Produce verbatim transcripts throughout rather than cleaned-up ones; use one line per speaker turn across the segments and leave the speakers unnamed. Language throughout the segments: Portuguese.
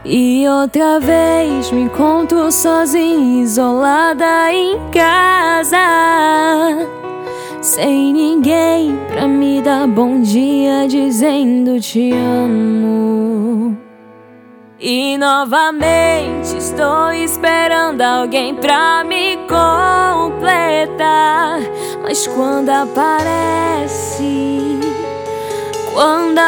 E outra vez me encontro sozinha, isolada em casa, sem ninguém pra me dar bom dia, dizendo te amo. E novamente estou esperando alguém pra me completar, mas quando aparece, quando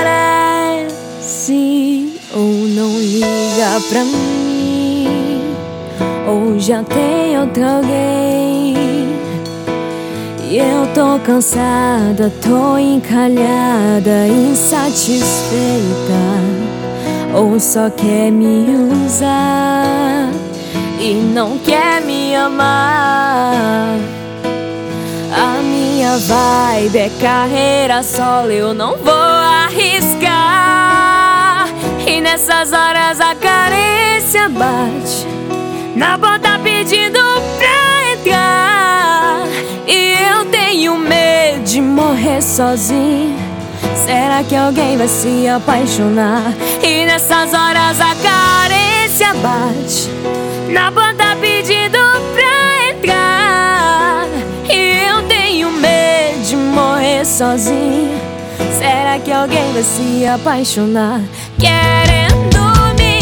aparece, ou não liga pra mim, ou já tem outro alguém. E eu tô cansada, tô encalhada, insatisfeita, ou só quer me usar e não quer me amar. A minha vibe é carreira solo, eu não vou arriscar. E nessas horas a carência bate na porta pedindo pra entrar, e eu tenho medo de morrer sozinho. Será que alguém vai se apaixonar? E nessas horas a carência bate na porta pedindo pra entrar, e eu tenho medo de morrer sozinho. Será que alguém vai se apaixonar querendo me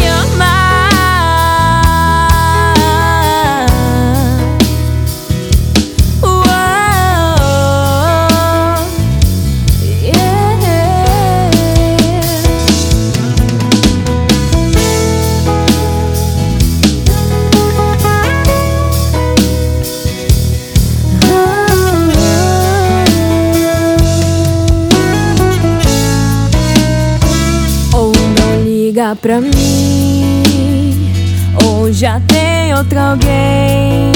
amar? Uou, yeah. Ou não liga pra mim, ou já tem outro alguém.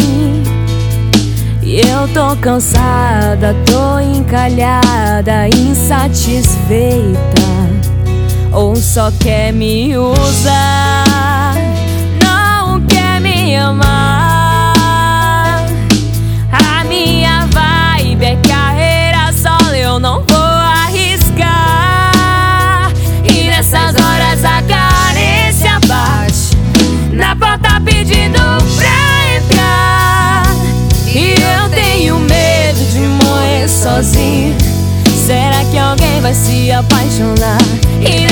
E eu tô cansada, tô encalhada, insatisfeita, ou só quer me usar, não quer me amar. A minha vibe é carreira solo, eu não vou arriscar. E nessas horas a carência bate na porta pedindo pra entrar, e eu tenho medo de morrer sozinho. Será que alguém vai se apaixonar? E